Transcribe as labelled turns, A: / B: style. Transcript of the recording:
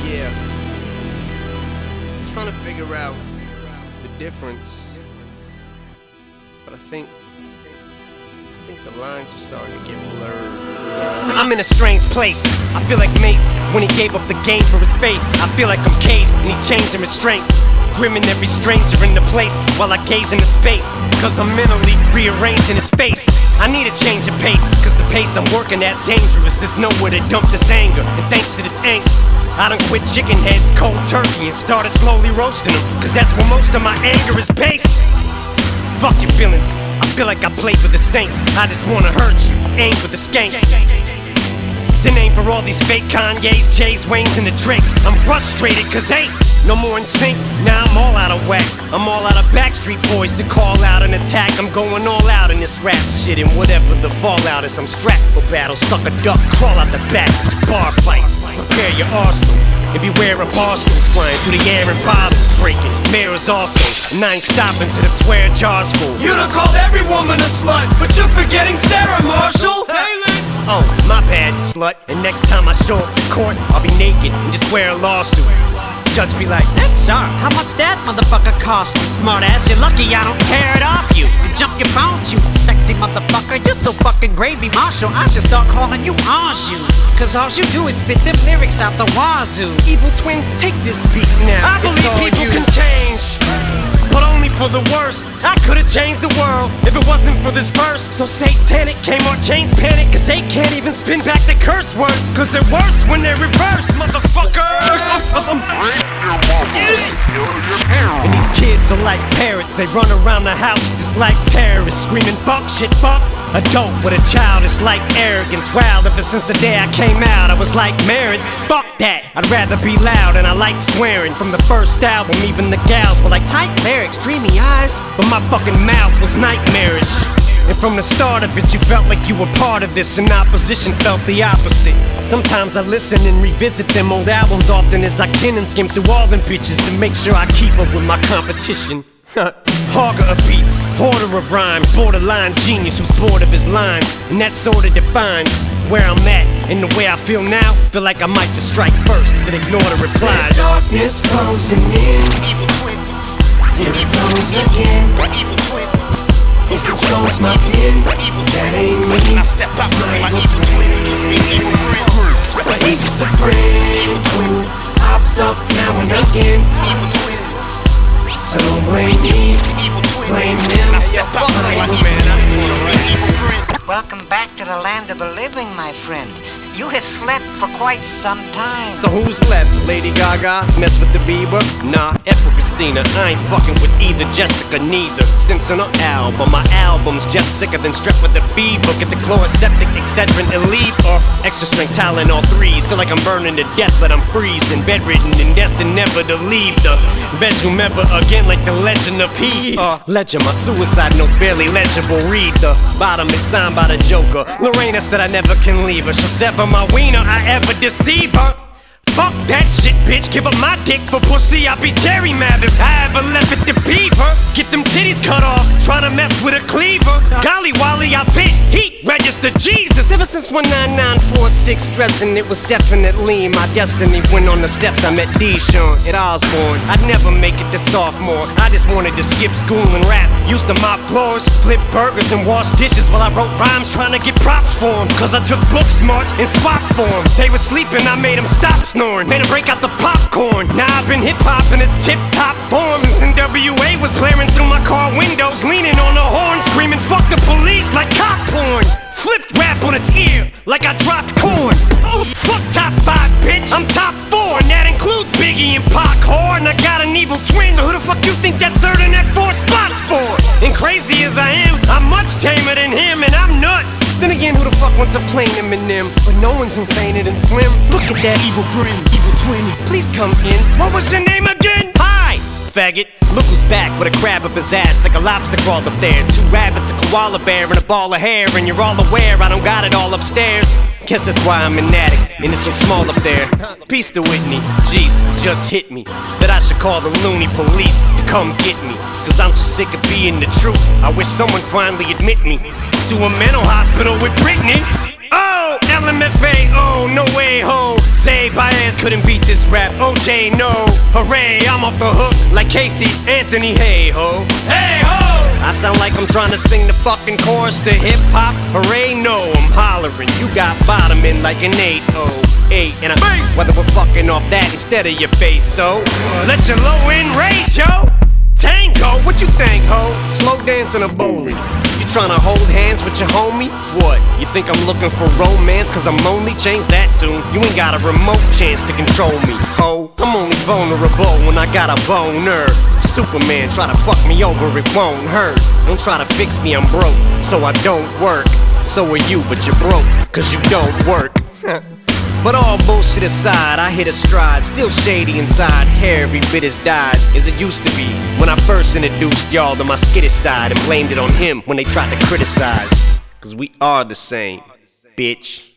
A: Yeah. Trying to figure out the difference. But I think the lines are starting to get blurred. I'm in a strange place. I feel like Mace when he gave up the game for his faith. I feel like I'm caged in these chains and restraints. Grim and every stranger in the place while I gaze into space. Cause I'm mentally rearranging his face. I need a change of pace, cause the pace I'm working at's dangerous. There's nowhere to dump this anger, and thanks to this angst, I done quit chicken heads cold turkey and started slowly roasting them. Cause that's where most of my anger is based. Fuck your feelings, I feel like I play for the Saints. I just wanna hurt you, aim for the skanks. Then aim for all these fake Kanye's, Jays, Waynes, and the Drakes. I'm frustrated cause hey, no more in sync, now I'm all out of whack. I'm all out of Backstreet Boys to call out an attack. I'm going all out in this rap shit, and whatever the fallout is, I'm strapped for battle. Suck a duck, crawl out the back, it's a bar fight. Prepare your arsenal, and beware of arsenals flying through the air and bottles breaking. Mirrors also, and I ain't stopping till the swear jar's full.
B: You done called every woman a slut, but you're forgetting Sarah Marshall.
A: Oh, my bad, slut. And next time I show up to court, I'll be naked and just wear a lawsuit. Judge be like,
C: that's sharp. How much that motherfucker cost you? Smart ass, you're lucky I don't tear it off you. And jump your bones, you sexy motherfucker. You're so fucking gravy, Marshall. I should start calling you Anjou. Cause all you do is spit them lyrics out the wazoo.
A: Evil twin, take this beat now. I believe people can change, but only for the worse. I could've changed the world if it wasn't for this verse. So satanic, Kmart chains panic, cause they can't even spin back the curse words. Cause they're worse when they're reversed, motherfucker. And these kids are like parrots, they run around the house just like terrorists, screaming fuck shit, fuck. A dope with a child, it's like arrogance. Wow, ever since the day I came out, I was like marriage. Fuck that, I'd rather be loud, and I like swearing. From the first album, even the gals were like tight lyrics, dreamy eyes, but my fucking mouth was nightmarish. And from the start of it, you felt like you were part of this, and opposition felt the opposite. Sometimes I listen and revisit them old albums often as I can and skim through all them bitches to make sure I keep up with my competition. Hogger of beats, hoarder of rhymes, borderline genius who's bored of his lines. And that sorta defines where I'm at. And the way I feel now, feel like I might just strike first, then ignore the replies.
B: There's darkness closing in.
D: Evil twin.
B: Here it goes again.
D: Evil twin.
B: It controls my pen. That ain't me.
D: When I step out, you see my evil twin. Gives me evil grin.
B: But he's just a friend who pops up now and again.
D: Evil twin.
B: So don't blame me,
D: Evil twin.
B: blame him.
D: When I step out, you see my evil twin. Gives me evil grin.
C: Welcome back to the land of the living, my friend. You have slept for quite some time.
A: So who's left? Lady Gaga? Mess with the Bieber? Nah, F with Christina. I ain't fucking with either Jessica, neither Simpson or Alba. My album's just sicker than strep with the fever. Get the chloroseptic, Excedrin, Elite, or extra strength Tylenol 3s. Feel like I'm burning to death, but I'm freezing, bedridden and destined never to leave the bedroom ever again, like the legend of he. Ledger, my suicide notes barely legible. Read the bottom, it's signed by the Joker. Lorena said I never can leave her. She'll sever my wiener, I ever deceive her. Fuck that shit, bitch, give up my dick for pussy. I be Jerry Mathers, I ever left it to Beaver. Get them titties cut off, tryna mess with a cleaver. Golly Wally, I bit heat, register Jesus. Ever since 19946 dressing, it was definitely my destiny. When on the steps I met Deshaun at Osborne. I'd never make it to sophomore, I just wanted to skip school and rap. Used to mop floors, flip burgers and wash dishes while I wrote rhymes trying to get props for them. Cause I took book smarts and swap for them. They were sleeping, I made them stop snoring. Made him break out the popcorn. Now I've been hip-hop in its tip-top form. Since NWA was blaring through my car windows, leaning on the horn, screaming fuck the police like cop porn. Flipped rap on its ear like I dropped corn. Oh, fuck top 5, bitch, I'm top 4, and that includes Biggie and Pac Whore. And I got an evil twin, so who the fuck you think that 3rd and that 4th spot's for? And crazy as I am, I'm much tamer than him, and I'm nuts. Then again, who the fuck wants a plain Eminem? But no one's insaner than Slim. Look at that evil grin, evil twin. Please come in. What was your name again? Hi, faggot. Look who's back with a crab up his ass like a lobster crawled up there. 2 rabbits, a koala bear, and a ball of hair. And you're all aware I don't got it all upstairs. Guess that's why I'm an addict, and it's so small up there. Peace to Whitney, jeez, just hit me that I should call the loony police to come get me. Cause I'm so sick of being the truth, I wish someone finally admit me to a mental hospital with Britney. Oh, LMFAO, no way ho. Zay Baez couldn't beat this rap. OJ, no. Hooray, I'm off the hook like Casey Anthony. Hey ho, hey ho. I sound like I'm trying to sing the fucking chorus to hip hop. Hooray, no, I'm hollering. You got bottoming like an 808 and a bass. Whether we're fucking off that instead of your face, so let your low end raise, yo. Tango, what you think, ho? Slow dance in a bowling. You tryna hold hands with your homie? What? You think I'm looking for romance cause I'm lonely? Change that tune. You ain't got a remote chance to control me, ho. I'm only vulnerable when I got a boner. Superman try to fuck me over, it won't hurt. Don't try to fix me, I'm broke, so I don't work. So are you, but you're broke cause you don't work. But all bullshit aside, I hit a stride. Still shady inside, hair every bit as dyed as it used to be when I first introduced y'all to my skittish side and blamed it on him when they tried to criticize. Cause we are the same, bitch.